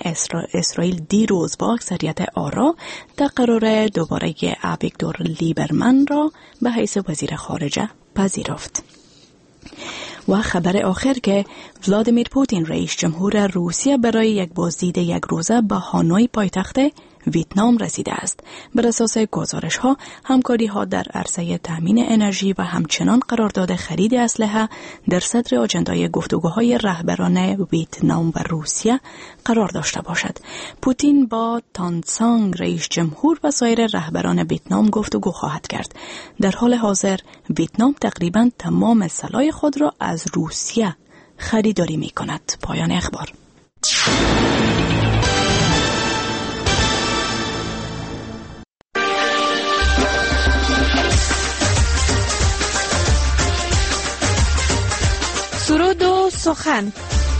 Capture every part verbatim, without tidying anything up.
اسرا... اسرائیل دیروز با اکثریت آرا در قرار دوباره ابیگدور لیبرمن را به حیث وزیر خارجه پذیرفت. و خبر آخر که ولادیمیر پوتین رئیس جمهور روسیه برای یک بازدید یک روزه به هانوی پایتخت ویتنام رسیده است. بر اساس گزارش ها همکاری ها در عرصه تامین انرژی و همچنان قرارداد خرید اسلحه در صدر آجندای گفتگوهای رهبران ویتنام و روسیه قرار داشته باشد. پوتین با تانسانگ رئیس جمهور و سایر رهبران ویتنام گفتگو خواهد کرد. در حال حاضر ویتنام تقریبا تمام سلاح خود را از روسیه خریداری می کند. پایان اخبار. سرود و سخن.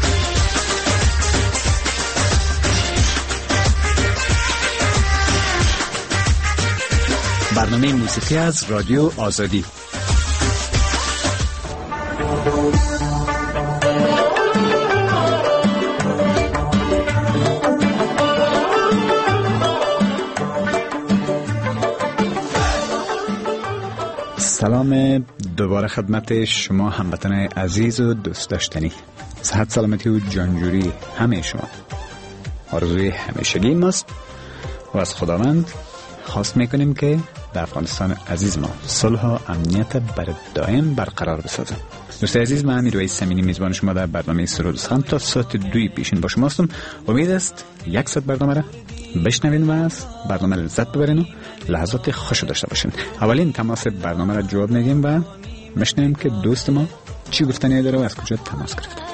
برنامه موسیقی از رادیو آزادی. سلام دوباره خدمت شما هموطن عزیز و دوست داشتنی. صحت سلامتی و جانجوری همه شما آرزوی همیشگی ماست و از خداوند خواست میکنیم که در افغانستان عزیز ما صلح و امنیت بر دائم برقرار بسازه. دوست عزیز، من امیر وحید سمینی میزبان شما در برنامه سرود و سخن تا ساعت دوی پیشین با شما هستم. امید است یک ساعت برنامه را بشنوین و از برنامه لذت ببرین و لحظات خوش داشته باشین. اولین تماس برنامه را جواب میگیم و میشنویم که دوست ما چی گفتنی داره و از کجا تماس گرفته.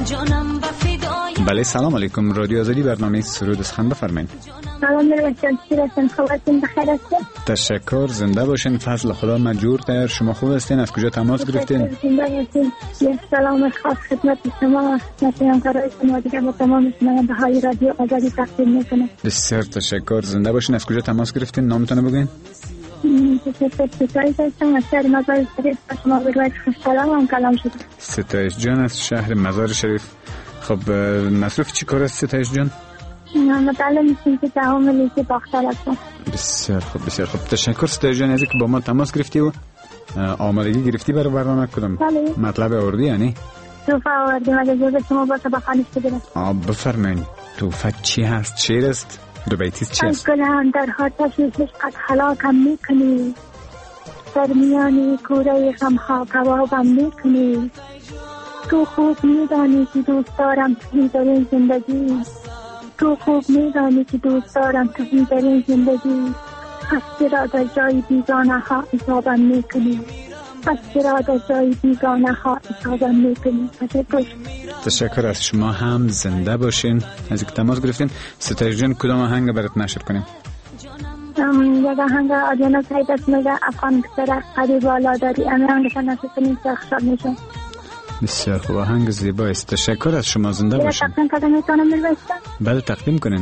بله، سلام علیکم. رادیو آزادی، برنامه سرود و سخن، بفرمایید. سلام میرسن، چیرسن، خوبتون بخیر هستین؟ تشکر، زنده باشین. فضل خدا مجور در شما خوب هستین؟ از کجا تماس گرفتین؟ زنده باشین. یک سلام خاص خدمت شما، خدمت همکارای شما دیگه با تمام شنونده های رادیو آزادی تقدیم میکنم. بسیار تشکر، زنده باشین. از کجا تماس گرفتین؟ نامتون بگین. ستایش هستم از شهر مزار شریف. شما بگوید خوش سلام هم کلام شد. ستایش جان از شهر مزار شریف. خب مصروف چی کار است ستایش جان؟ مطالعه میشیم که دهم لیسه باختر هستم. بسیار خوب، بسیار خوب. تشکر ستایش جان از اینکه با ما تماس گرفتی و آمادگی گرفتی برای برنامه. کدام مطلب آوردی؟ یعنی توفه آوردیم. اگه جوز شما باشه بخوانش بگیرم. آه بفرمایید. توفه چی هست؟ شعر است؟ دو بیتیست چی است؟ گلم در آتش عشقت هلاکم میکنی، در میانی کوره غمها کبابم میکنی. تو خوب میدانی که دوست دارم توی در این زندگی، تو خوب میدانی که دوست دارم توی در این زندگی. پس چرا در جای بیگانه ها حسابم میکنی، پس چرا در جای بیگانه ها حسابم میکنی. تشکر. تشکر از شما هم. زنده باشین. از اینکه تماس گرفتین. ستایش جان کدام آهنگ برات نشر کنیم؟ یک آهنگ آدیانا سعید است میگه افغان کسر قریب بالا داری. امی آهنگ نشر کنیم که خوشحال میشم. بسیار خوب، آهنگ زیبا است. تشکر از شما. زنده باشین. تقدیم کنم میتونم میرسم؟ بله تقدیم کنین.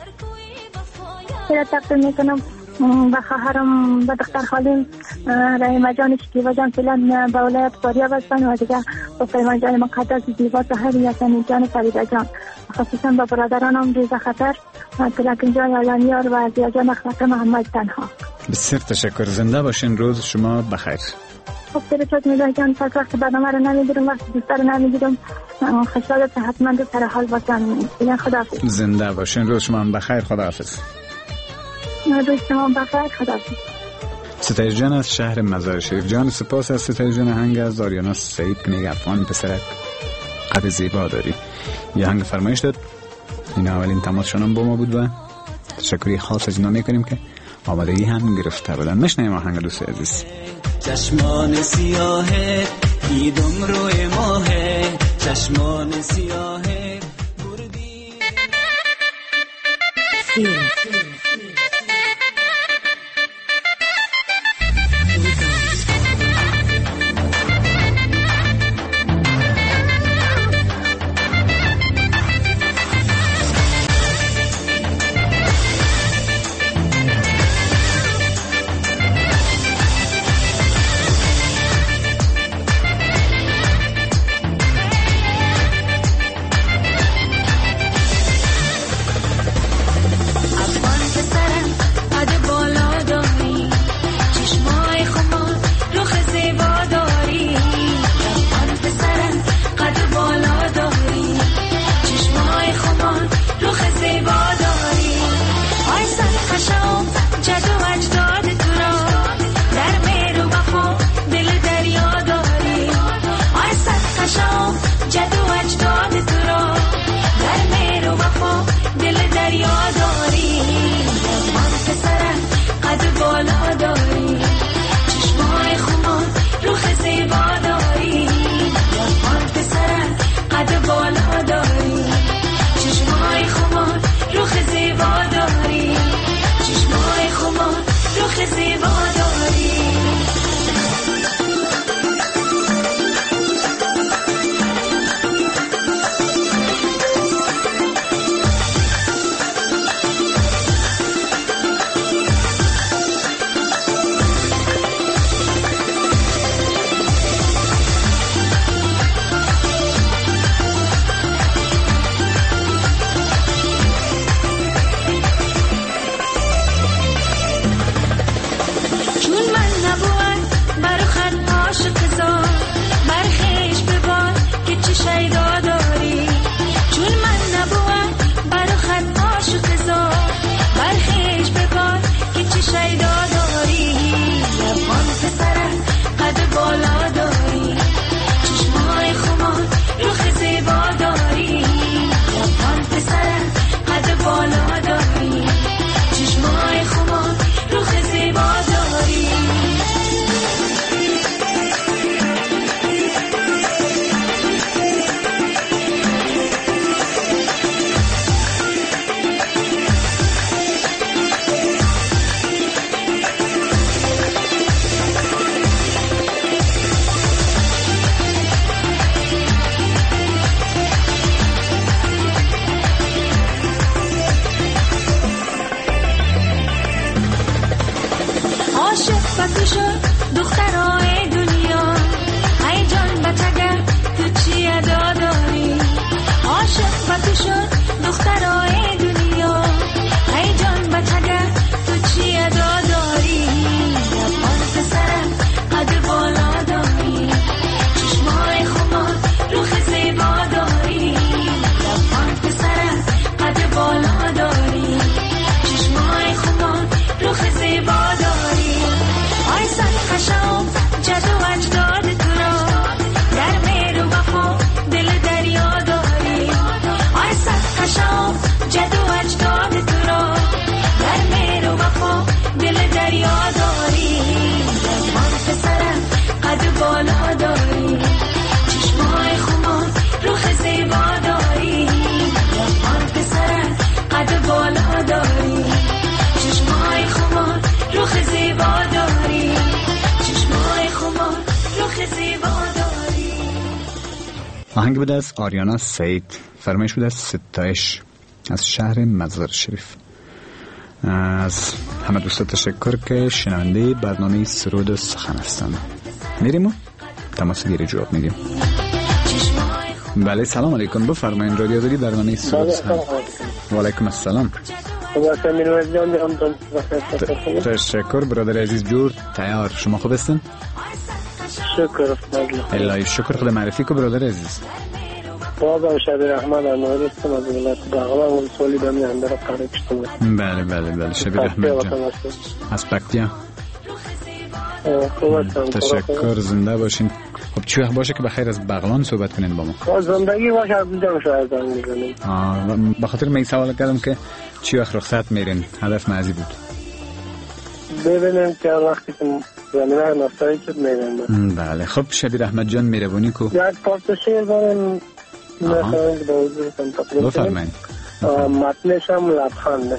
چرا تقدیم میکنم به خواهرم، به دختر خالیم رحیمه جان شکیبا جان فیلن به ولایت فاریاب هستن و دیگه به پیمان جان مقدس زیبا سهر یاسمین جان فریده جان، خصوصا به برادرانم ریزه خطر تلکین جان یالانیار و زیا جان اخلاق محمد تنها. بسیار تشکر. زنده باشین. روز شما بخیر. خب سر چود میدونی جان پس وقت برنامه رو نمیگیرم، وقت دوستا رو نمیگیرم. خوشحال و صحتمند و سر حال باشن. دیگه خداحافظ. زنده باشین. روز شما بخیر. خداحافظ. روز شما بخیر. خداحافظ. ستایش جان از شهر مزار شریف. جان سپاس از ستایش جان. هنگ از آریانا سعید که میگه افغان پسرک قد زیبا داری. یه هنگ فرمایش داد. این اولین تماس شنم با ما بود و تشکری خاص از اینا میکنیم که آمادگی هم گرفته بودن. مشنیم آهنگ دوست عزیز. چشمان سیاهه دیدم روی ماهه، چشمان سیاهه بردی فیل بسی شد دخترای دنیا ای جان بچگر تو چی ادا داری عاشق بسی شد دخترای دنیا ای جان بچگر تو چی ادا داری لبان پسرم قد بالا داری چشمای خمار روخ زیبا داری لبان پسرم قد بالا داری چشمای خمار روخ زیبا داری آی سن خشم جد و اجداد تو را در مهر و وفا دل دریا داری آی سن خشم جد و اجداد تو را در مهر و وفا دل دریا داری لبان پسرم قد بالا داری چشمای خمار روخ زیبا داری لبان پسرم قد بالا داری چشمای خمار روخ زیبا داری چشمای خمار روخ زیبا داری. آهنگ بود از آریانا سعید، فرمایش بود از ستایش از شهر مزار شریف. از همه دوستا تشکر که شنونده برنامه سرود و سخن هستند. میریم و تماس گیری جواب میدیم. بله سلام علیکم، بفرمایید رادیو داری برنامه سرود و سخن. و علیکم السلام. تشکر برادر عزیز، جور تیار. شما خوب هستین؟ شکر الهی شکر. خدا معرفی کو برادر عزیز. بابا شبیر احمد انواری هستم از ولایت بغلان ولسوالی بمی اندر قرار کشتم. بله بله بله شبیر احمد جان از پکتیا. تشکر، زنده باشین. خب چی وقت باشه که بخیر از بغلان صحبت کنین با ما؟ زندگی باشه از اینجا شاید می‌زنیم. آه به خاطر می سوال کردم که چی وقت رخصت میرین؟ هدف معزی بود. ببینیم که وقتی که زمینه نفتایی که میریم. بله خب شبیر احمد جان میربونی کو؟ یک پارت شعر دارم میخوایم به حضورتون تقدیم بفرمایید. متنش هم لبخنده.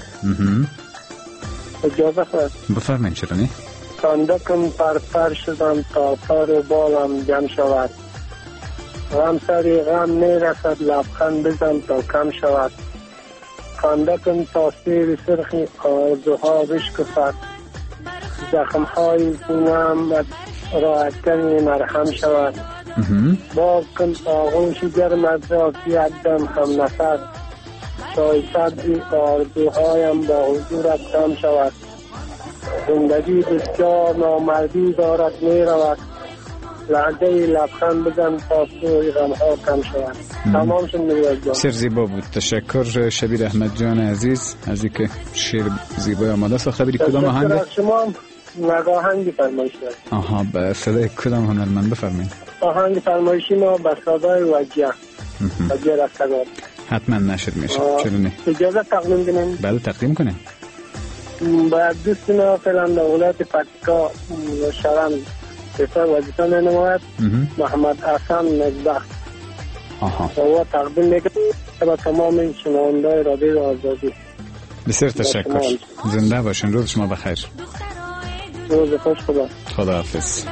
اجازه خواهد بفرمایید. چرا نه؟ کندکم پر پر شدم تا پر بالم جمع شود، غم سری غم میرسد لبخند بزن تا کم شود، کندکم تا سیر سرخی آرزوها بشکفد، زخمهای سینه‌ام را ادکنی مرهم شود، باز کن آغوش گرم از راستی عدم هم نفد، چای سبزی آرزوهایم با حضورت کم شود، زندگی بسیار نامردی دارد می رود، لحظه لبخند بزن تا سوی غمها کم شود. تمام شد میریاز جان. سر زیبا بود. تشکر شبیر احمد جان عزیز از اینکه شعر زیبای آماده ساخته. بری کدام آهنگ؟ شما نگاهنگی فرمایش دارید. آها به صدای کدام هنرمند بفرمایید. آهنگ فرمایشی ما به صدای وجیه وجیه رستگار. حتما نشر میشه. چرا نه؟ اجازه تقدیم کنیم؟ بله تقدیم کنیم. باید دوستنا فعلا در ولایت پکتیکا شرم پسر وظیفه نماید محمد حسن نجبخت و او تقدیم میکنم به تمام شنونده رادیو آزادی. بسیار تشکر، زنده باشین. روز شما بخیر. روز خوش. خدا خدا حافظ.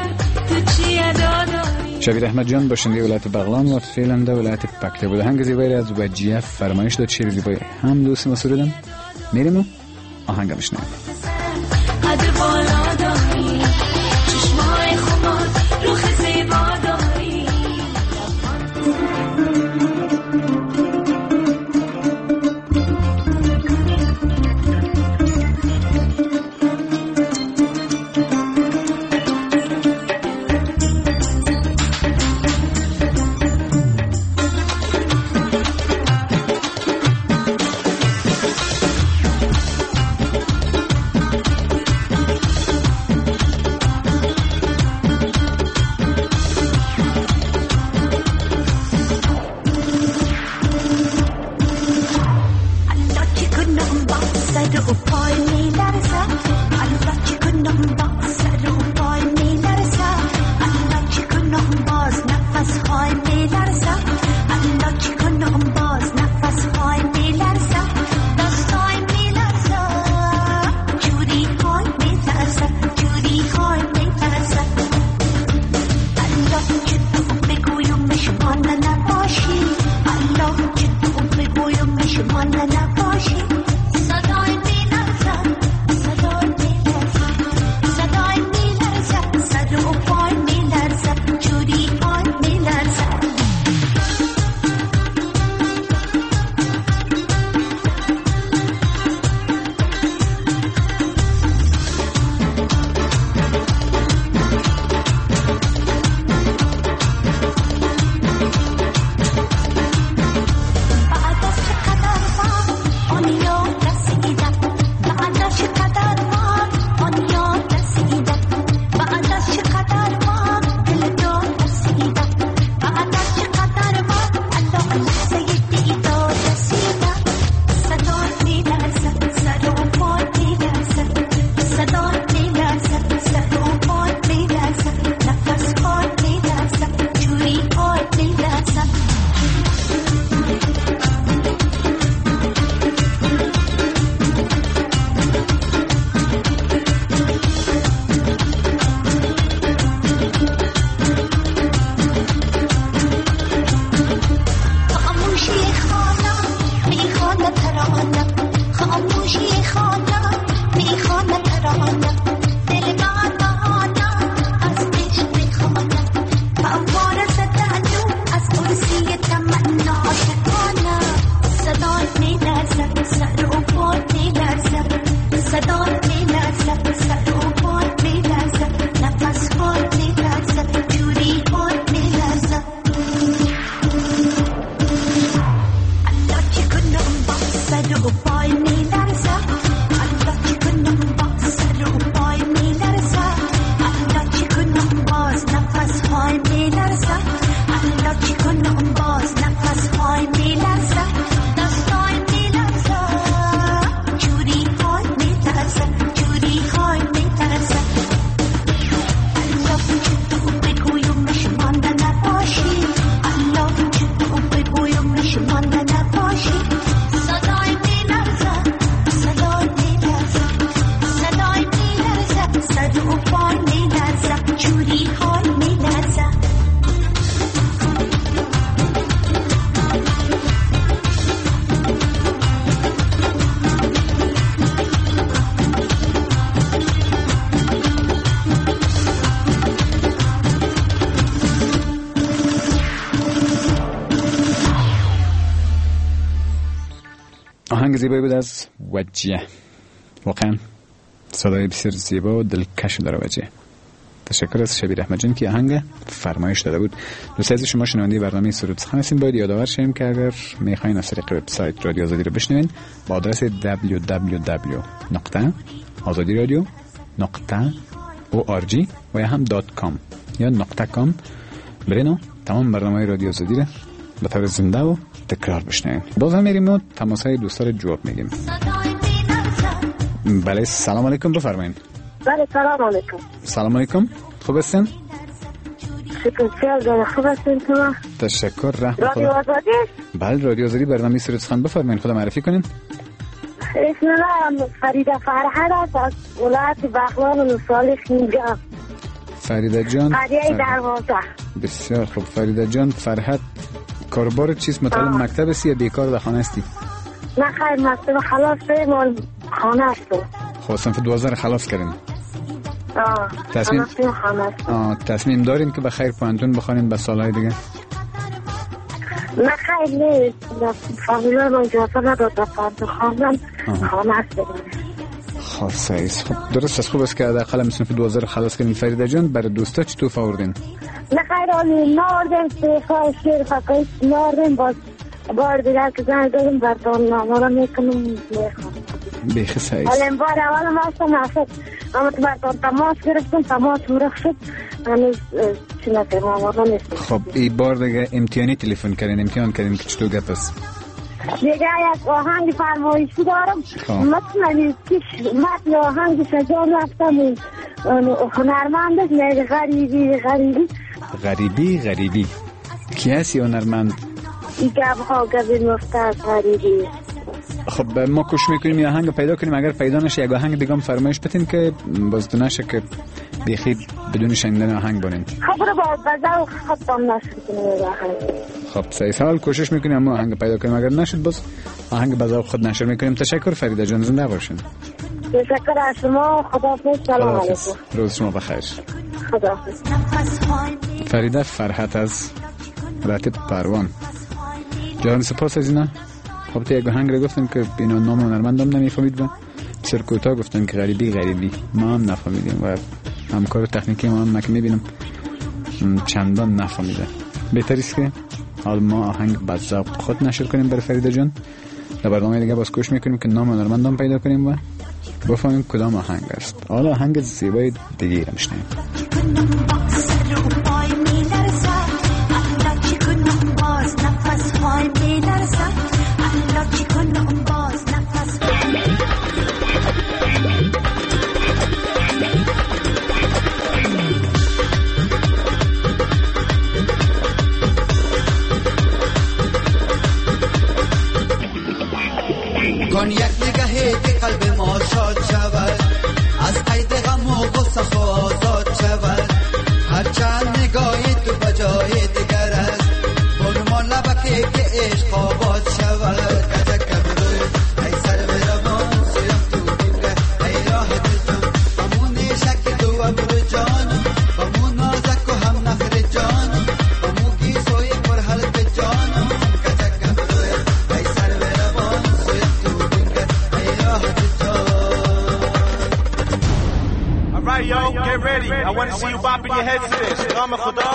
شبیر احمد جان باشنده ولایت بغلان و فعلا در ولایت پکتیکا بود. هنگ زیبایی از وجیه فرمایش داد. شعر زیبایی هم دوست ما سرودن. میریم و آهنگ بشنویم. قد بالا داری چشمای خمار روخ زیبا داری. صدای ترانه خاموشی خانه میخوانه ترانه دل من بهانه از عشق میخوانه فواره زدنو از کرسی تمنا عاشقانه صدای میلرزه سر و پای میلرزه صدای میلرزه سر و پای میلرزه نفس های میلرزه جوری های میلرزه Allah chikunum basadu boy me larza Allah chikunum basadu boy me larza Allah chikunum bas nafas hoy me larza Allah chikunum bas nafas hoy me larza dastoy me larza churi hoy me larza churi hoy me larza Allah chitu begoyum mishmanda nabashi Allah chitu begoyum mishmanda nabashi صدای میلرزه صدای میلرزه صدای میلرزه صد و پای میلرزه جوری های میلرزه آهنگ زیبایی بود از وجه. واقعا صدای بسیار زیبا و دلکش داره وجه. تشکر از شبیر احمد جان که آهنگ فرمایش داده بود. دوستان از شما شنونده برنامه سرود سخن هستین. باید یادآور شیم که اگر میخواین از طریق وبسایت رادیو آزادی رو بشنوین با آدرس دبلیو دبلیو دبلیو نقطه آزادی رادیو نقطه او آر جی و یا هم دات کام یا نقطه کام برین و تمام برنامه رادیو آزادی رو به طور زنده و تکرار بشنوین. باز هم میریم و تماس های دوستا رو جواب میگیم. بله سلام علیکم بفرمایید. بله سلام علیکم. سلام علیکم خوب هستین؟ شکر خوب هستین تو؟ تشکر رحمت رادیو آزادی؟ بله رادیو آزادی برنامه سرود سخن بفرمایید خدا معرفی کنین. اسم من فریده فرهد است از ولایت بغلان و صالح اینجا. فریده جان قریه دروازه. بسیار خوب. فریده جان فرهد کاربار چیست؟ مطالب مکتب هستی یا بیکار در خانه هستی؟ نه خیر مکتب خلاص شدیم خانه هستیم. خب صنف دوازده خلاص کردین؟ آه تصمیم خانه هستیم. آه تصمیم دارین که به خیر پانتون بخوانین به سالهای دیگه؟ نه خیر نیست فامیلای ما اجازه نداد به پانتون خواندن خانه هستیم. خاصه ایست. خب درست است خوب است که حداقل صنف دوازده خلاص کردین. فریده جان برای دوستا چی توفه آوردین؟ نه خیر آلی ناردیم سیخای شیر فقیت ناردیم باز بار دیگر که زن داریم بردان نامارا میکنم میخوام بیخی سعیست. حالا این بار اول ما هستم نفت اما تو بردان تماس گرفتم تماس مرخ شد هنوز چی نکنم نامارا نیستم. خب این بار دیگه امتحانی تلفن کردین امتحان کردین که چطور گپ است؟ دیگه یک آهنگ فرمایشی دارم مطمئنی کش متن آهنگ شجان رفتم هنرمندش میگه غریبی غریبی غریبی غریبی کی هستی هنرمند؟ این گب ها گبی مفته از غریبی. خب ما کوشش میکنیم یه آهنگ پیدا کنیم اگر پیدا نشه یک آهنگ دیگه هم فرمایش بتین که باز نشه که بیخی بدون شنیدن آهنگ بانین. خب رو با بزاو خطام نشد کنیم آهنگ. خب سه سال کوشش میکنیم اما آهنگ پیدا کنیم اگر نشد باز آهنگ بزاو خود نشر میکنیم. تشکر فریده جان زنده باشین. تشکر از شما. خداحافظ. سلام علیکم. روز شما بخیر. خداحافظ. فریده فرهد از ولایت پروان. جان سپاس از اینا. خب تو یک آهنگ رو گفتم که اینا نام هنرمندم نمیفهمید و بسیار کوتاه گفتن که غریبی غریبی ما هم نفهمیدیم و همکار تکنیکی ما هم که میبینم چندان نفهمیده. بهتر است که حال ما آهنگ بذاب خود نشر کنیم برای فریده جان. در برنامه دیگه باز کوشش میکنیم که نام هنرمندم پیدا کنیم و بفهمیم کدام آهنگ است. حالا آهنگ زیبای دیگه رو میشنویم. کن یک نگاهی که قلب ما شاد شود از قید غم و غصه خو آزاد شود هر چند نگاهی تو بجای دیگر است برمان لبکی که عشق آباد شود کجا کبروی yo, get ready. I want to see you bopping your heads to this. نام خدا.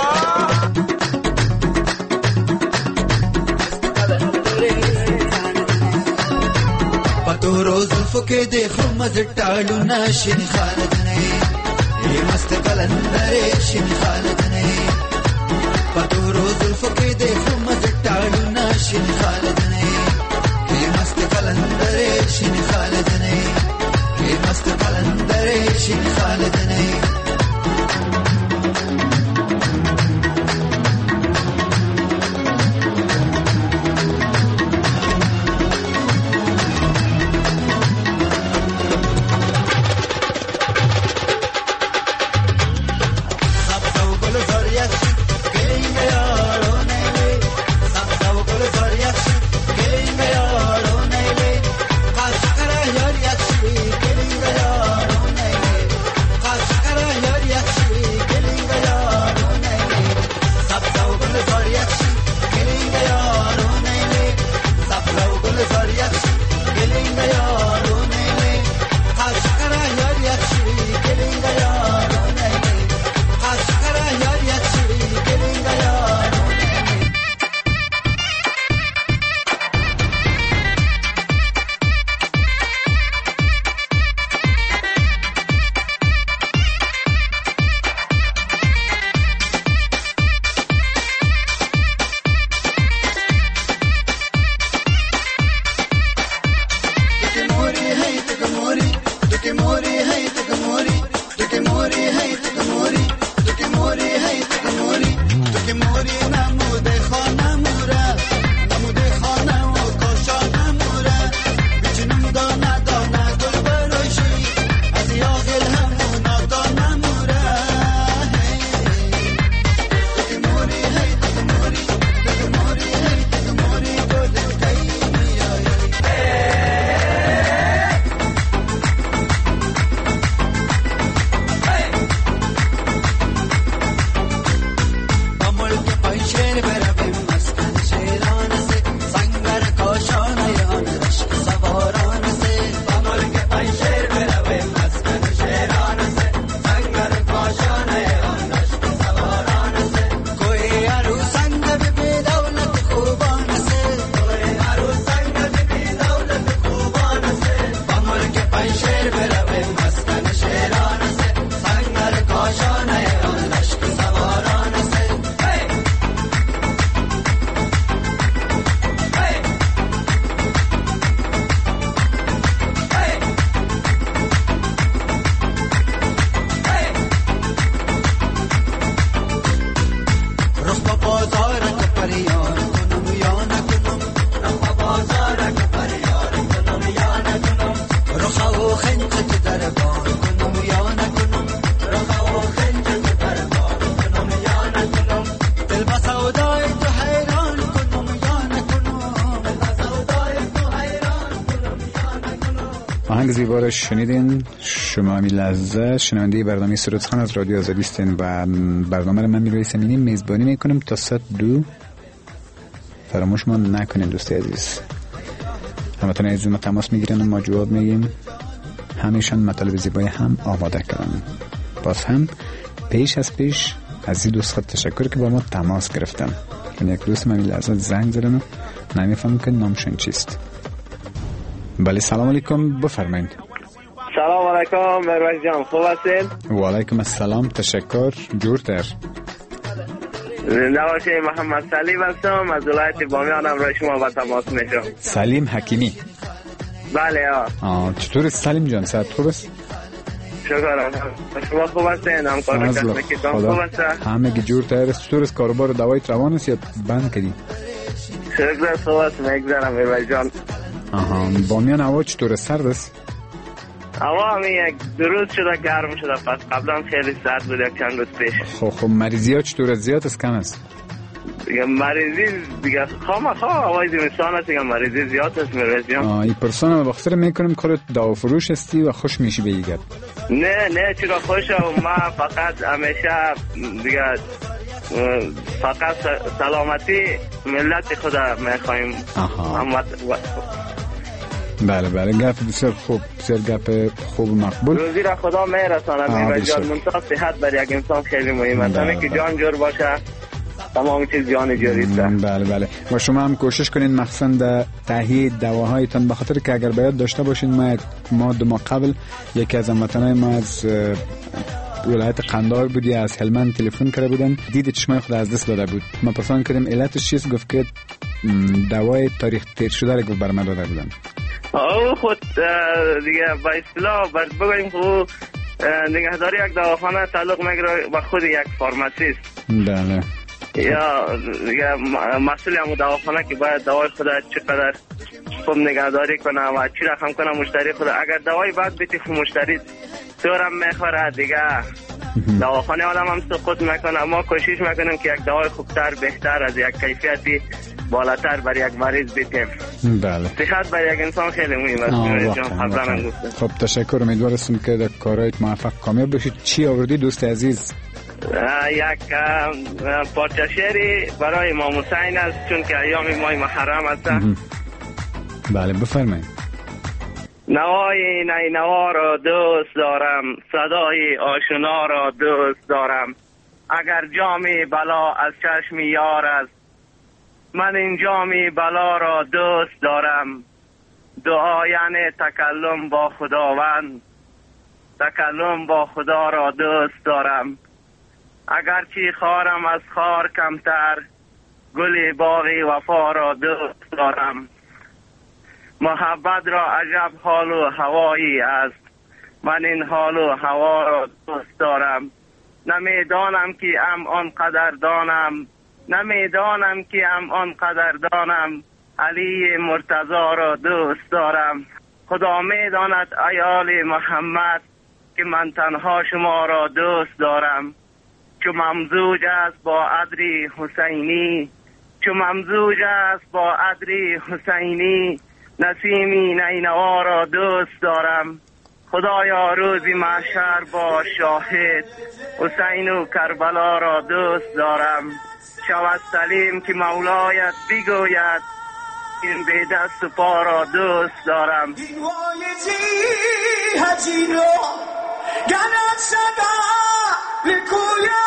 پتو روز فکر دیکھو مزٹالو ناشین خالد نے یہ مست کلندر شین خالد نے پتو روز فکر دیکھو مزٹالو ناشین خالد نے یہ مست کلندر شین خالد نے یہ مست کلندر شین خالد نے آهنگ زیبا را شنیدین. شما می لحظه شنونده برنامه سرودخان از رادیو آزادی هستین و برنامه را من میرویس امینی میزبانی میکنم تا ساعت دو. فراموش ما نکنین دوستی عزیز. همتون عزیز ما تماس میگیرن و ما جواب میگیم. همیشان مطالب زیبای هم آماده کنن. باز هم پیش از پیش از این دوست خود تشکر که با ما تماس گرفتن. چون یک دوست من لحظه زنگ زدن و نمیفهم که نامشون چیست. بله سلام علیکم، بفرمایید. سلام علیکم مروز جان، خوب هستید؟ و علیکم السلام، تشکر. جورتر نوشه محمد سلیم هستم از ولایت بامیان، همراه شما با تماس میشم. سلیم حکیمی. بله آه. چطور سلیم جان؟ صحت خوب است؟ شکرم. شما خوب هستین؟ همکار تکنیکتان خوب است؟ همه گی جورتر است. چطور است کاروبار دوای روان است یا بند کردی؟ شکر خوب است، میگذرم مروز جان. آها، بامیان هوا چطور؟ سرد است؟ هوا همین یک دو روز شده گرم شده، پس قبلا خیلی سرد بود یک چند روز پیش. خب خب مریضی ها چطور؟ زیاد است کم است؟ دیگه مریضی دیگه خام خواه هوای زمستان است، دیگه مریضی زیاد است مروز جان. آه این پرسان بخاطر میکنم کارت دوا فروش استی و خوش میشی به ایگت. نه نه چرا خوشم، ما فقط همیشه دیگه فقط سلامتی ملت خدا میخوایم. آها. بله بله، گپ بسیار خوب، بسیار گپ خوب و مقبول. روزی را خدا میرساند میوه جان، منتها صحت برای یک انسان خیلی مهمه. همین که جان جور باشه تمام چیز جان جوری است. بله بله، و شما هم کوشش کنید مخصوصا در تهیه دواهایتان، به خاطر که اگر باید داشته باشین، ما ما دو ماه قبل یکی از هموطنای ما از ولایت قندهار بودی از هلمند تلفن کرده بودن، دید چشمای خود از دست داده بود. ما پرسان کردیم علتش چیست، گفت که دوای تاریخ تیر شده را گفت بر ما داده بودن. او خود دیگه با اصطلاح باید بگوییم که نگهداری یک دواخانه تعلق میگیره به خود یک فارماسیست. بله. یا یا مسئول همون دواخانه که باید دوای خود چقدر خوب نگهداری کنه و چی رقم کنه مشتری خود. اگر دوای بعد بیتی خود مشتری دورم میخوره دیگه دواخانه آدم هم سقوط میکنه. ما کوشش میکنیم که یک دوای خوبتر بهتر از یک کیفیتی بالاتر برای یک مریض بیتیم. بله. صحت برای یک انسان خیلی مهم است. خب تشکر، امیدوارم که در کارایت موفق کامیاب بشید. چی آوردی دوست عزیز؟ یک پارچه شعری برای امام حسین است، چون که ایام ماه محرم است. بله بفرمایید. نوای نینوا را دوست دارم، صدای آشنا را دوست دارم. اگر جامی بلا از چشم یار است، من این جامی بلا را دوست دارم. دعا یعنی تکلم با خداوند، تکلم با خدا را دوست دارم. اگرچه خارم از خار کمتر، گل باغی وفا را دوست دارم. محبت را عجب حال و هوایی است، من این حال و هوا را دوست دارم. نمیدانم که ام آنقدر دانم، نمیدانم که ام آنقدر دانم. علی مرتضی را دوست دارم. خدا میداند ای آل محمد که من تنها شما را دوست دارم. چو ممزوج است با عدری حسینی، چو ممزوج است با عدری حسینی. نسیمی نینوا را دوست دارم. خدایا روزی محشر با شاهد، حسین و کربلا را دوست دارم. شود سلیم که مولایت بگوید، این به دست و پا را دوست دارم. این وایزی هزینو گنت صدا لکوید،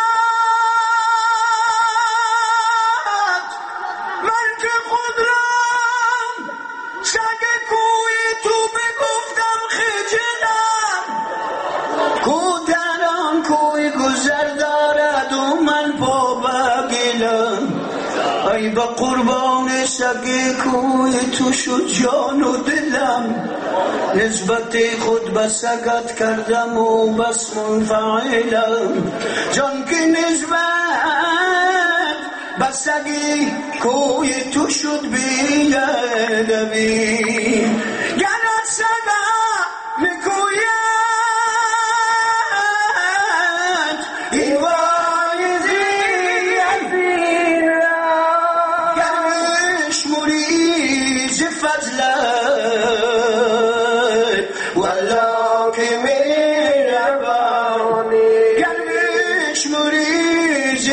من که خود رام سگ کوی تو بگفتم خجلم. کو در آن کوی گذر دارد و من پا بگلم. ای با قربان سگ کوی تو شد جان و دلم. نسبت خود به سگت کردم و بس منفعلم. جان که نسبت به سگ کوی تو شد بی‌ادبی. گرد سگا میگوید این وایزی ازین را، گرش مریض فضلت والا که مهربانی. گرش مریض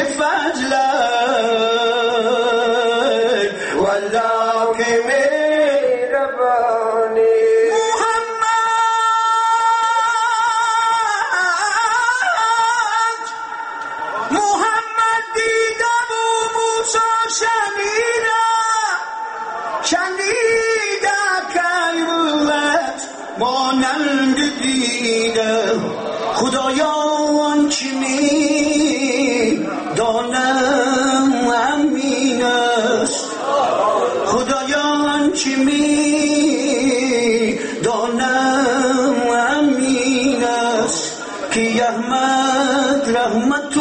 فضلت والا که مهربانی. مانند دیدم خدایا آنچه می دانم همین است. خدایا آنچه می دانم همین است که احمد رحمت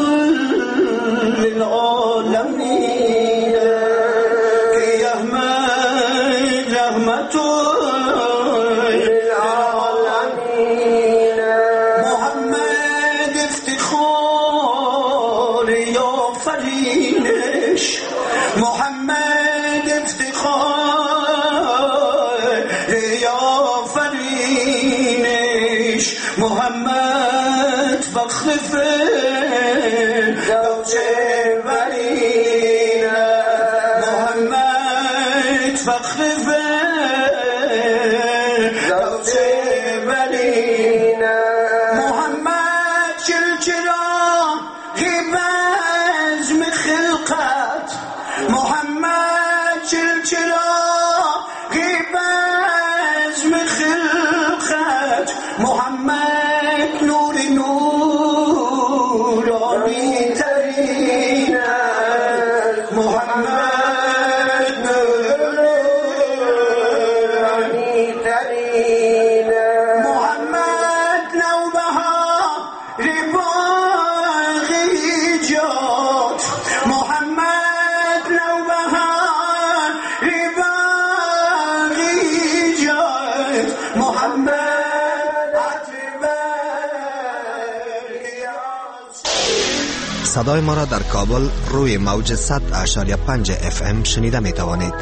للعالمین، که احمد رحمت محمد افتخار یا فرینش. محمد فخر فردوسه ورینه. محمد فخر فردوسه مدینه محمد چلچلا بزم خلقت محمد چلچلا بزم خلقت محمد نور نورانی ترین محمد نورانی ترین محمد نوبهار باغی جات محمد نوبهار باغی جات محمد صدای ما را در کابل روی موج صد اشاریه پنج اف ام شنیده می توانید.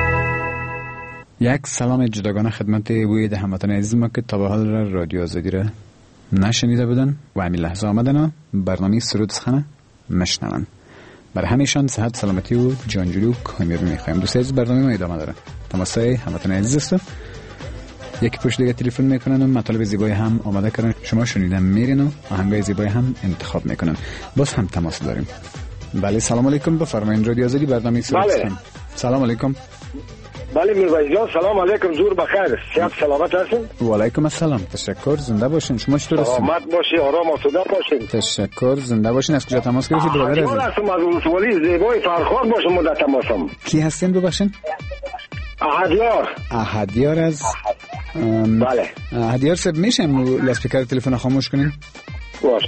یک سلام جداگانه خدمت وید هموطن عزیز ما که تا به حال را رادیو آزادی را نشنیده بودن و همین لحظه آمدن و برنامه سرود سخنه مشنون. برای همیشان صحت سلامتی و جانجوری و کامیابی میخوایم. دوست عزیز برنامه ما ادامه داره. تماسای هموطن عزیز است. یکی پشت دیگه تلفن میکنن و مطالب زیبایی هم آماده کردن، شما شنیدن میرین و آهنگای زیبایی هم انتخاب میکنن. باز هم تماس داریم. بله سلام علیکم، بفرمایید رادیو آزادی برنامه سرود سخن. سلام علیکم. بله میروائی جان سلام علیکم، زور بخیر، صحت سلامت هستین؟ و علیکم السلام، تشکر، زنده باشین. شما چطور هستین؟ سلامت باشی، آرام آسوده باشین. تشکر، زنده باشین. از کجا تماس گرفتید برادر عزیز؟ من هستم از ولسوالی زیبای فرخار باشم مدت تماسم. کی هستین ببخشید؟ احدیار. احدیار از بله. احدیار صاحب میشه لاسپیکر تلفن خاموش کنین؟ باشه.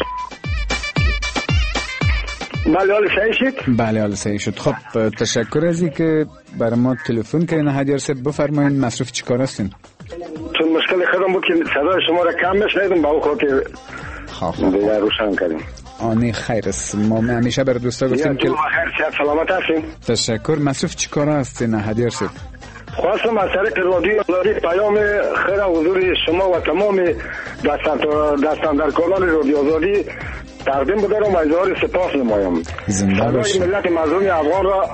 بله حال صحیح شد؟ بله حال صحیح شد. خب تشکر از اینکه برای ما تلفن کردین. احدیار صاحب بفرمایید مصروف چیکار هستین؟ چون مشکل خودم بود که صدای شما را کم میشنیدم، با اون خاطر دیگه روشن کردیم. آنی خیر است. ما همیشه بر دوستا گفتیم که خیر صحت سلامت هستین. تشکر. مصروف چیکار هستین احدیار صاحب؟ خواستم از طریق رادیو آزادی پیام خیر حضور شما و تمام دستاندرکاران رادیو آزادی تقدیم بدارم و اظهار سپاس نمایم. زنده باشید. ملت مظلوم افغان را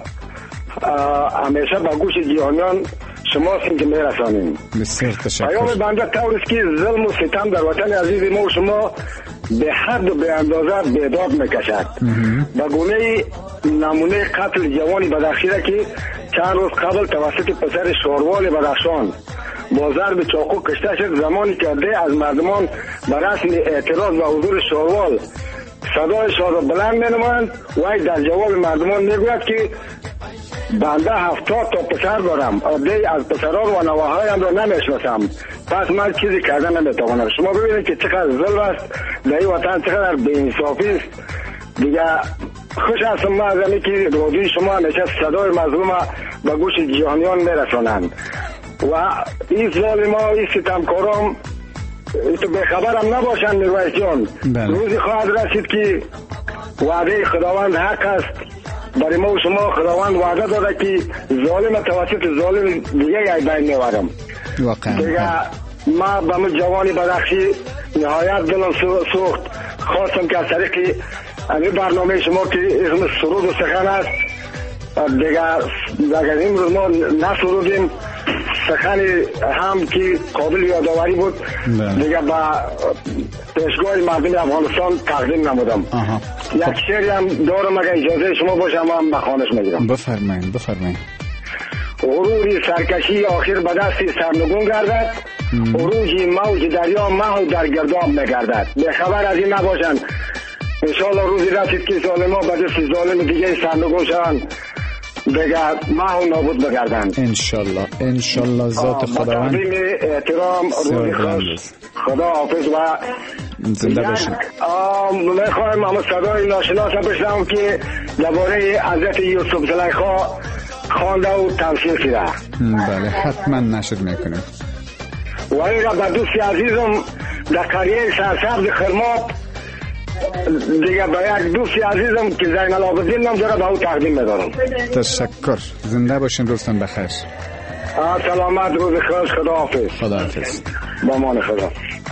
همیشه به گوش جهانیان شما هستین که میرسانیم. بسیار تشکر. پیام بنده طور است که ظلم و ستم در وطن عزیز ما و شما به حد و به اندازه بیداد میکشد. به گونه نمونه قتل جوانی بدخشیره که چند روز قبل توسط پسر شاروال بدخشان با ضرب چاقو کشته شد، زمانی که ده از مردمان به رسم اعتراض به حضور شاروال صدایشان را بلند مینمایند. وی در جواب مردمان میگوید که بنده هفتاد تا پسر دارم، ده از پسران و نوه‌هایم را نمیشناسم، پس من چیزی کردن نمیتوانم. شما ببینید که چقدر ظلم است در این وطن، چقدر بی‌انصافی است. دیگه خوش هستم من از اینکه رادیوی شما همیشه صدای مظلوم به گوش جهانیان میرسانند و این ظالما این ستمکاران تو بخبرم نباشند. میروائی جان روزی خواهد رسید که وعده خداوند حق است. برای ما و شما خداوند وعده داده که ظالم توسط ظالم دیگه ای بین میورم. واقعا دیگه ما به من جوانی بدخشی نهایت دلم سوخت. خواستم که از طریق این برنامه شما که اسم سرود و سخن است دیگه اگر این روز ما نسرودیم سخن هم که قابل یادآوری بود دیگه با پیشگاه مردم افغانستان تقدیم نمودم. آها. یک شعری هم دارم اگر اجازه شما باشه هم بخوانش میگیرم. بفرمایید بفرمایید. غروری سرکشی آخر به دست سرنگون گردد، عروجی موج دریا محو در گرداب میگردد. به خبر از این نباشند. انشاءالله روزی رسید که ظالما به دست ظالم دیگه سرنگون شوند دیگه محو نابود بگردند. انشالله انشالله ذات خداوند. با تقدیم احترام روزی خوش، خدا حافظ و زنده باشید. میخوایم اما صدای ناشناس بشنوم که درباره حضرت یوسف زلیخا خوانده و تمثیل شده. بله حتما نشر میکنیم. و این را به دوستی عزیزم در قریه سرسبز خرمات دیگه به یک دوستی عزیزم که زین العابدین نام داره به او تقدیم میدارم. تشکر. زنده باشین. روزتون بخیر. سلامت، روز خوش. خدا حافظ. خدا حافظ. با امان خدا.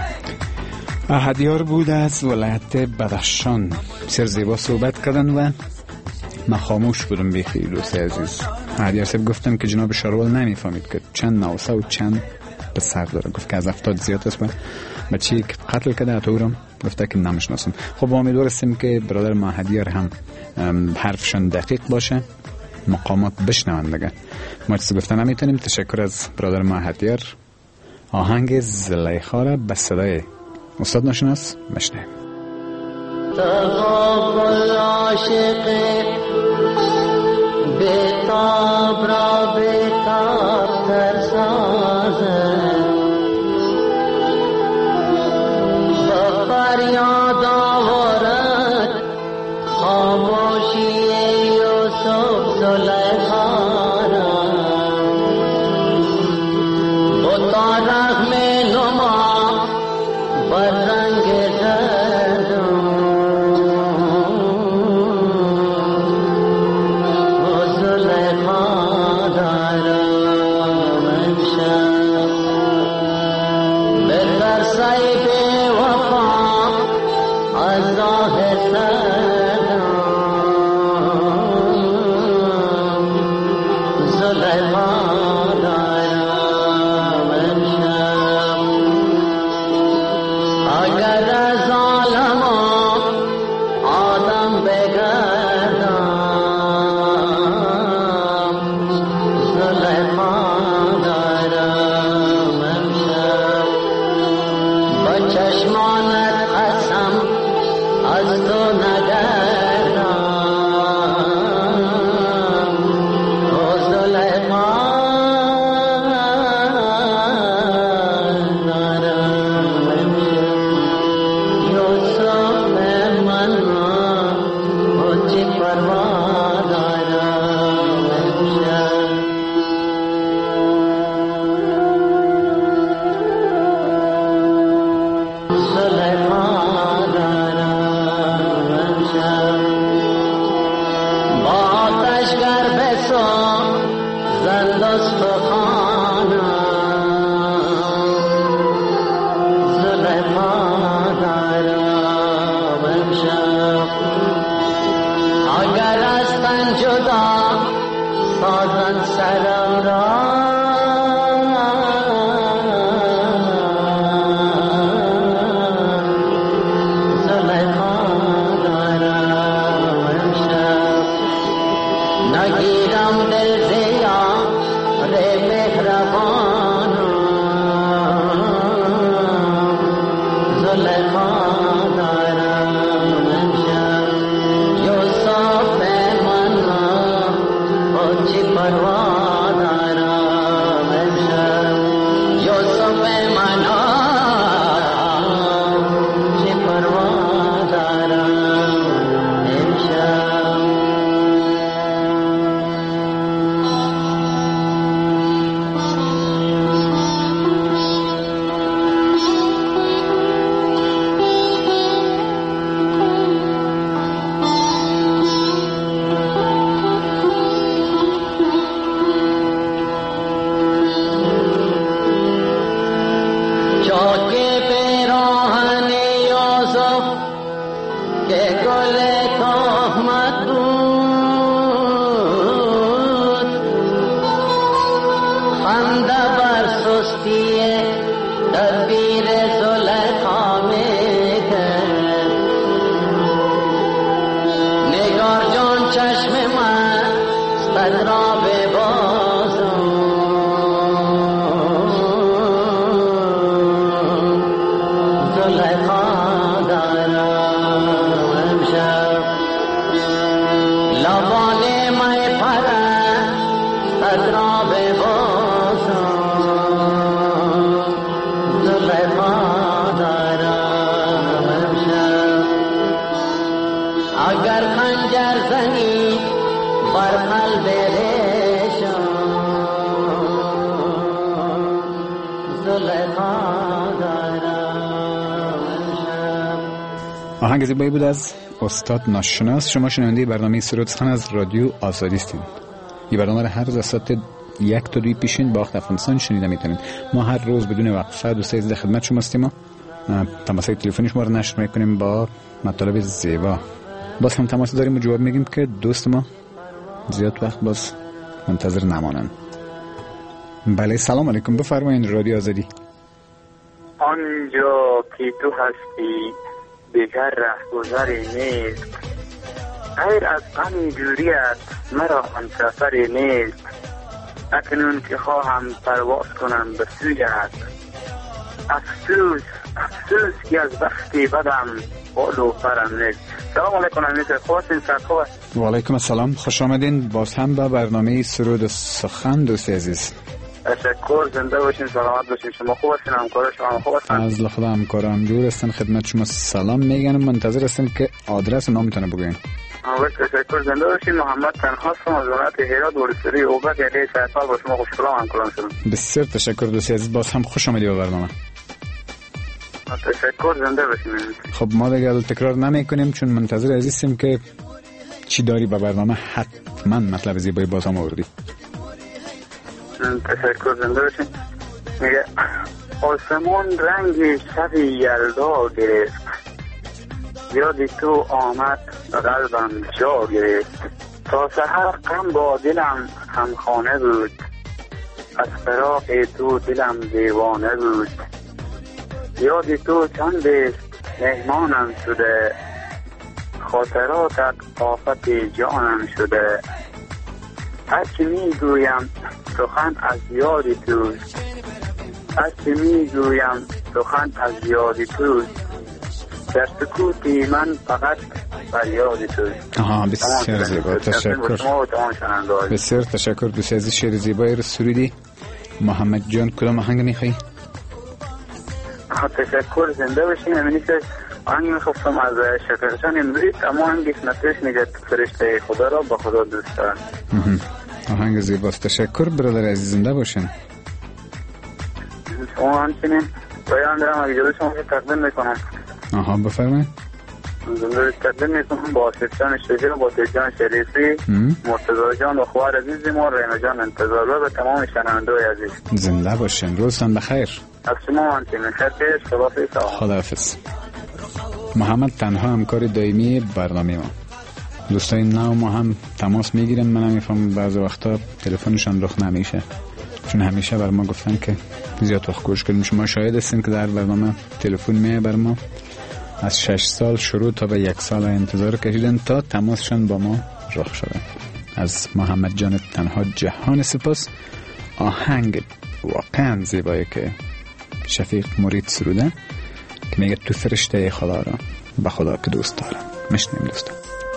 احدیار بود از ولایت بدخشان. بسیار زیبا صحبت کردن و من خاموش بودم بیخی دوست عزیز. احدیار صاحب گفتم که جناب شاروال نمیفهمید که چند نوسه و چند پسر داره. گفت که از هفتاد زیاد است. بچه‌ای که قتل کرده تو رو گفته که نمیشناسم. خب امیدوار هستیم که برادر مهدیار هم حرفشون دقیق باشه، مقامات بشنون دیگه. ما چیزی گفتن نمیتونیم. تشکر از برادر مهدیار. آهنگ زلیخا را به صدای استاد ناشناس بشنویم. تغافل عاشق بیتاب را بیتاب تر سازد، با فریاد آورد خاموشی یوسف زلیخا را. بتا رغم نما بر رنگ زرد آهنگ زیبایی بود از استاد ناشناس. شما شنونده برنامه سرود سخن از رادیو آزادی هستید. این برنامه را هر روز ساعت یک تا دوی پیشین با وقت افغانستان شنیده میتونید. ما هر روز بدون وقفه دو سه خدمت شما هستیم. تماس تلفنی شما رو نشر میکنیم با مطالب زیبا. باز هم تماس داریم و جواب میگیم که دوست ما زیاد وقت باز منتظر نمانن. بله سلام علیکم، بفرمایید. رادیو آزادی. آنجا که تو هستی دیگر رهگذری نیست، غیر از غم دوریت مرا هم سفری نیست. اکنون که خواهم پرواز کنم به سویت، افسوس افسوس که از بختی بدم بال و پرم نیست. سلام علیکم امیت خوبستین سرخواه. و علیکم السلام، خوش آمدین باز هم به برنامه سرود و سخن دوستی عزیز. تشکر، زنده باشین، سلامت باشین. شما خوب هستین؟ همکار شما خوب هستن؟ از خدا همکارم جور هستن. خدمت شما سلام میگن، منتظر هستم که آدرس نامتون بگوین. آقا تشکر، زنده باشین. محمد تنها هستم از ولایت هرات ورسری اوبک علیه سرفال. با شما خوشحالم همکارم شدم. بسیار تشکر دوستی عزیز، باز هم خوش آمدی به برنامه. تشکر، زنده باشین. خب ما دیگه تکرار نمی کنیم چون منتظر عزیزیم که چی داری به برنامه. حتما مطلب زیبایی باز هم آوردی. تشکر، زنده باشین. میگه آسمان رنگ شب یلدا گرفت، یادی تو آمد و قلبم جا گرفت. تا سحر غم با دلم همخانه بود، از فراق تو دلم دیوانه بود. یادی تو چند است مهمانم شده، خاطراتت آفت جانم شده. هرچی میگویم سخن از یادی توست، هرچی میگویم سخن از یادی توست. در سکوتی من فقط فریاد توست. آها بسیار زیبا، تشکر. بسیار تشکر دوستی عزیز. شعر زیبایی رو سرودی. محمد جان کدام آهنگ میخوایی؟ تشکر، زنده باشین. امینی که آهنگ میخواستم از شکرشان امروزی، اما آهنگ اسمتش میگه فرشته خدا را با خدا دوست دارم. آهنگ زیباست. تشکر برادر عزیز، زنده باشین. شما همچنین پایان دارم اگه جلو شما تقدیم میکنم. آها بفرمایید. زنده تقدیم میکنم با آسفشان شجر، با تیجان شریفی، مرتضی جان و خوار عزیز ما، رینا جان انتظار به تمام شنونده عزیز. زنده باشین، روزتان بخیر. از شما همچنین. خیر پیش، خداحافظ. خداحافظ. محمد تنها همکار دائمی برنامه ما. دوستای نو ما هم تماس میگیرن، من نمیفهم بعضی وقتا تلفنشان رخ نمیشه چون همیشه بر ما گفتن که زیاد وقت گوش کنیم. شما شاهد هستین که در برنامه تلفن میه بر ما از شش سال شروع تا به یک سال انتظار کشیدن تا تماسشان با ما رخ شده. از محمد جان تنها جهان سپاس. آهنگ واقعا زیبایی که شفیق مرید سروده که میگه تو فرشته خدا را به خدا که دوست دارم. مشنیم دوستان.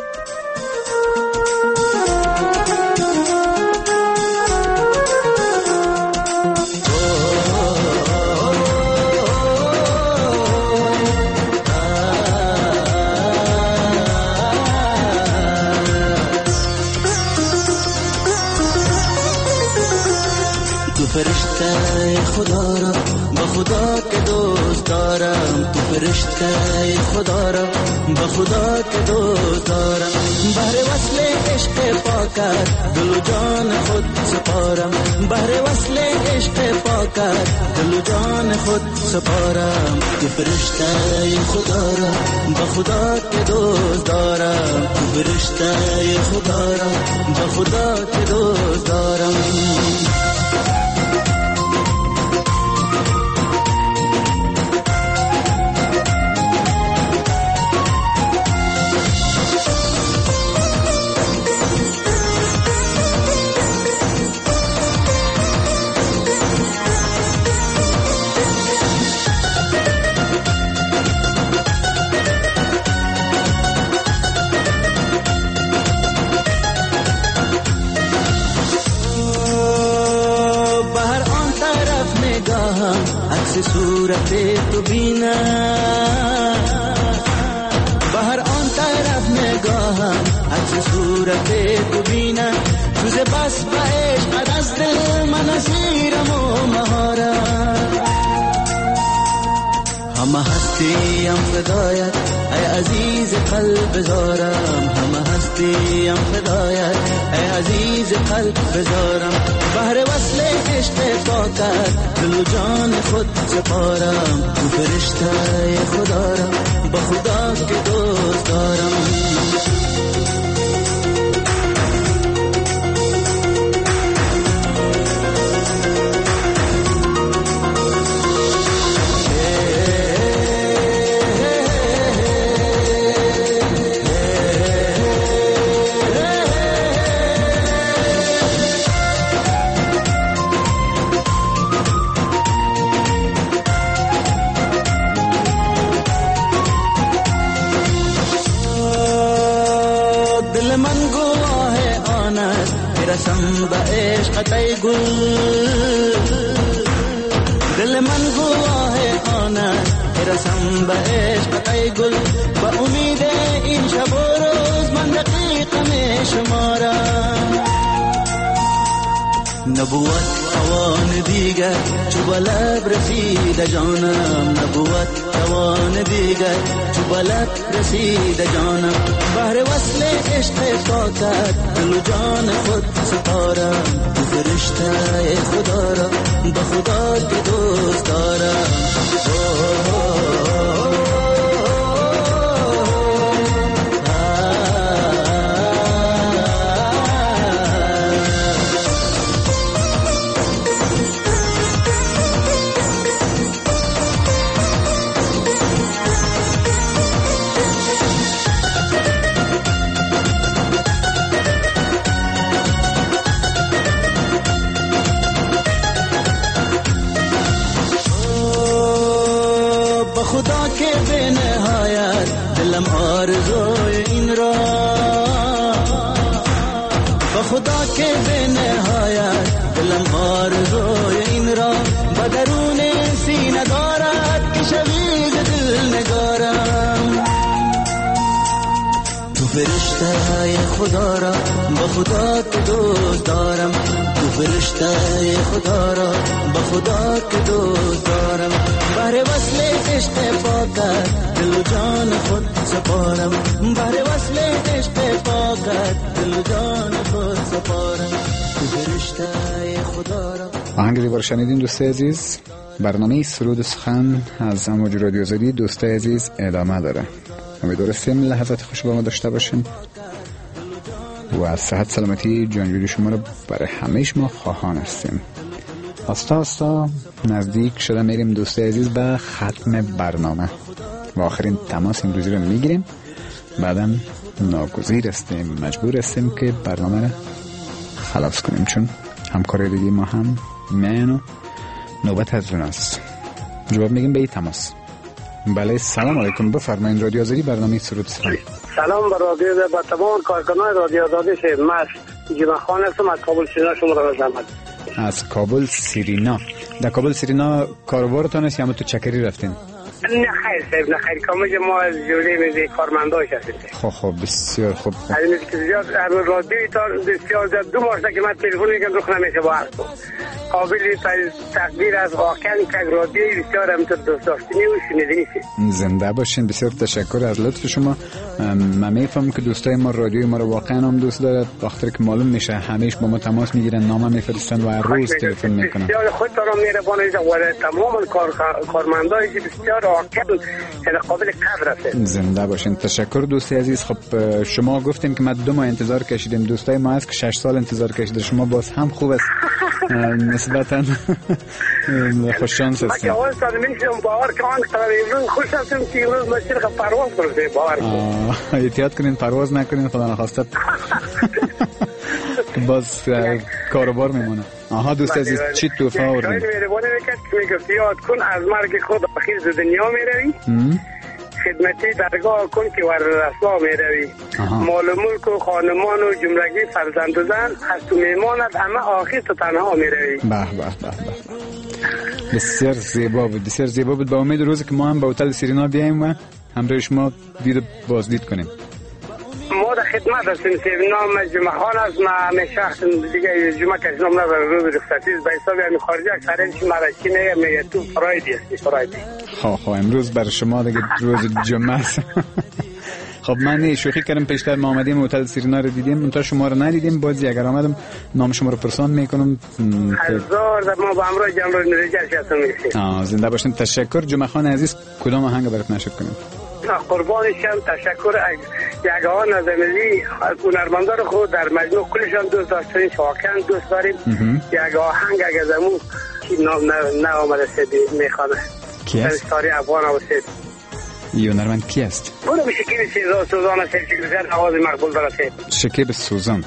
فرشته خدا را با خدا که دوست دارم، تو فرشته خدا را با خدا که دوست دارم. بهر وصل عشق پاکت دل و جان خود سپارم، بهر وصل عشق پاکت دل و جان خود سپارم. تو فرشته خدا را با خدا که دوست دارم، تو فرشته خدا را با خدا که دوست دارم. صورت تو بینا بهر آن طرف نگاهم، عکس صورت تو بینا روز بس به عشق از دل من اسیرم و مهارم. همه هستیم فدایت ای عزیز قلب زارم، همه هستیم فدایت ای عزیز قلب بزارم. بهر وصل عشق پاکت دل و جان خود سپارم، تو فرشته خدا را با خدا که دوست دارم. برسم به عشقت ای گل، دل من گواه آنه برسم به عشقت ای گل. با امید این شب و روز من دقیقه می شمارم، نبوت توان دیگر چو بلب رسید جانم، نبوت توان دیگر چو بلب رسید جانم. بهر وصل عشق پاکت دل و جان خود سپارم، تو فرشته خدا را به خدا که دوست دارم. خدا که به نهایت دلم آرزوی این را، با خدا که به نهایت دلم آرزوی این را، با درون سینه دارد که شوی ز دل نگارم. تو فرشته خدا را با خدا که دوست دارم، تو فرشته خدا را با خدا که دوست دارم. بهر وصل عشق پاکت دل و جان خود سپارم، بهر وصل عشق پاکت دل و جان خود سپارم. تو فرشته خدا را. آهنگ دیگر شنیدین دوستای عزیز. برنامه سرود سخن از امواج رادیو آزادی دوستای عزیز ادامه داره. امیدوارم لحظات خوش با ما داشته باشین و از صحت سلامتی جانجوری شما رو برای همه شما خواهان هستیم. آستا آستا نزدیک شده میریم دوستای عزیز به ختم برنامه و آخرین تماس امروزی رو میگیریم. بعدا ناگزیر هستیم، مجبور هستیم که برنامه رو خلاص کنیم چون همکار دیگه ما هم میان و نوبت از اوناست. جواب میگیم به این تماس. بله سلام علیکم، بفرمایید. رادیو آزادی برنامه سرود سخن. سلام بر رادیو با تمام کارکنان رادیو آزادی. من جمعه خان هستم از کابل سیرینا. شما را زحمت از کابل سیرینا. در کابل سیرینا کاروبارتان است یا هم تو چکری رفتین؟ نه خیر صاحب، نه خیر، کامج ما از جوری میزی کارمنداش هستیم. خب خب بسیار خوب. از این که زیاد رادیوی تا بسیار زیاد دو ماه که من تلفن میگم رخ نمیشه با هست قابلی تقدیر از واقعا که رادیوی بسیار هم تو دوست داشتنی و شنیدنی شید. زنده باشین. بسیار تشکر از لطف شما. من میفهمم که دوستای ما رادیوی ما رو واقعا هم دوست دارد. وقتی که معلوم میشه همیشه با ما تماس میگیرن، نامه میفرستن و هر روز تلفن میکنن. بسیار خودتان رو میربانید و تمام کارمندای بسیار واقعا قابل قدر هستید. زنده باشین. تشکر دوستای عزیز. خب شما گفتیم که ما دو ماه انتظار کشیدیم، دوستای ما هست که شش سال انتظار کشیده. شما باز هم خوب است نسبتاً خوش شانس هستید. من اول سال میشم باور که آن طرف خوش هستم که امروز مسیر پرواز کنم. باور کنید. احتیاط کنین پرواز نکنین خدا نخواسته باز کاروبار میمونه. آها دوست عزیز چی توفه آوردین؟ مهربانی میکرد که میگفت یاد کن از مرگ خود آخر ز دنیا میروی، خدمتی درگاه کن که ور رسوا میروی، مال و ملک و خانمان و جملگی فرزند و زن از تو میماند همه آخر تو تنها میروی. به به به به بسیار زیبا بود، بسیار زیبا بود. با امید روزی که ما هم به هتل سیرینا بیایم و همراه شما دید بازدید کنیم. ما در خدمت هستیم. نام جمعه خان است. ما همیشه هستم دیگه جمعه کسی نام نداره. روز رخصتی است. به حساب همی خارجی اکثرین چی مرشی نه میگه تو فرایدی هستی فرایدی. خب خب امروز برای شما دیگه روز جمعه است. خب من شوخی کردم پیشتر ما آمدیم هتل سیرینا رو دیدیم، منتها شما رو ندیدیم. بازی اگر آمدم نام شما رو پرسان میکنم. هزار در ما با امروز جمعه نریجرش هستم میگه. آه زنده باشین. تشکر. جمعه خان عزیز کدام آهنگ برات نشد کنیم؟ قربانشم. تشکر یگان از ملی هنرمندان خود در مجموع کلشان دوست داشتنی واقعا دوست داریم. یک آهنگ اگر زمون کی نام نه آمده سید میخوانه. کی است؟ تاریخ افغان اوسید. این هنرمند کی است؟ برو به شکیب سوزان است که آواز مقبول داره. شکیب سوزان.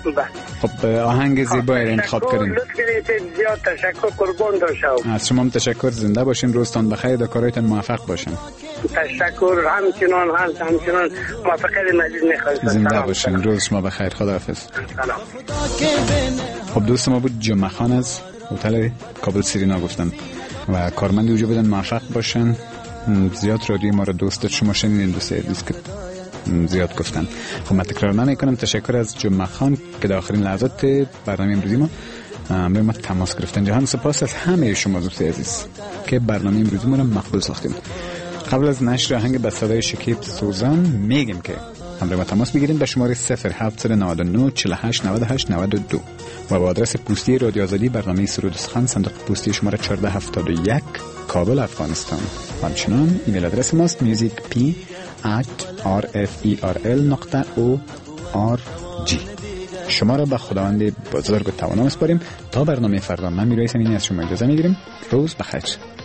خب آهنگ زیبایی انتخاب کردین. لطف کنید زیاد تشکر، قربان داشتم. از شما هم تشکر، زنده باشین، روزتان بخیر، در کارایتان موفق باشین. تشکر، همچنان هم همچنان موفقیت مزید می‌خوایم. زنده باشین، روز شما بخیر، خداحافظ. سلام. خب دوست ما بود جمعه خان از هتل کابل سیرینا گفتن و کارمند اوجا بدن موفق باشن. زیاد رادیو ما رو دوست شما شنیدین، دوست عزیز که زیاد گفتن. خب من تکرار نمی‌کنم. تشکر از جمعه خان که در آخرین لحظات برنامه امروزی ما به ما تماس گرفتن. جهان سپاس از همه شما دوست عزیز که برنامه امروزی ما رو مقبول ساختیم. قبل از نشر آهنگ به صدای شکیب سوزان میگم که همراه ما تماس بگیرید به شماره صفر هفت نه نه چهل و هشت نود و هشت نود و دو و با آدرس پستی رادیو آزادی برنامه سرود سخن، صندوق پستی شماره چهارده هفتاد و یک، کابل، افغانستان. همچنان ایمیل آدرس ماست musicp at rferl نقطه org. شما را به خداوند بزرگ و توانا می‌سپاریم تا برنامه فردا. من میرای سمینی از شما اجازه میگیریم. روز بخیر.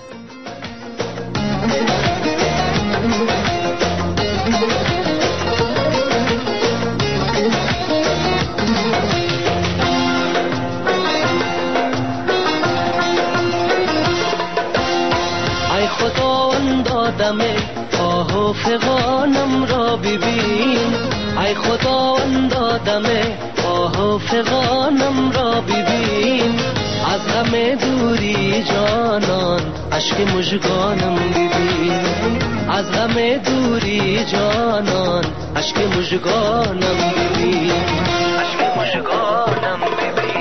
آه و فغانم را ببین، ای خداوند آدم آه و فغانم را ببین، از غم دوری جانان اشک مژگانم ببین، از غم دوری جانان اشک مژگانم ببین، اشک مژگانم ببین.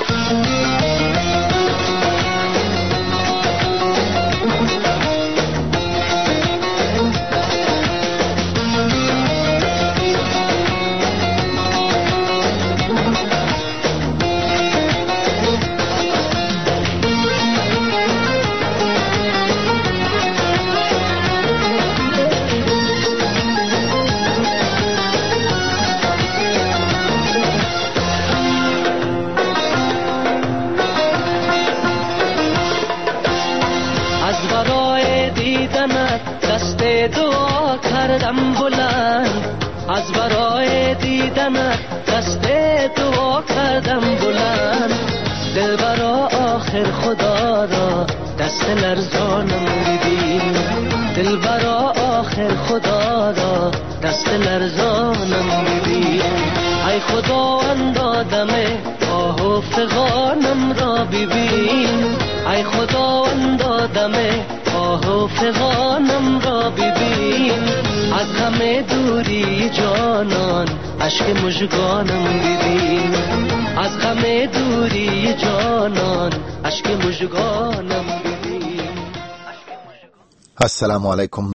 دعا کردم بلند، از برای دیدن دست دعا کردم بلند، دل برا آخر خدا را دست لرزانم ببین، دل برا آخر خدا را دست لرزانم ببین، ای خداوند آدم آه و فغانم را ببین، ای خداوند آدم آه و فغانم را ببین، از همه دوری جانان اشک مژگانم ببین، از همه دوری جانان اشک مژگانم ببین. السلام علیکم.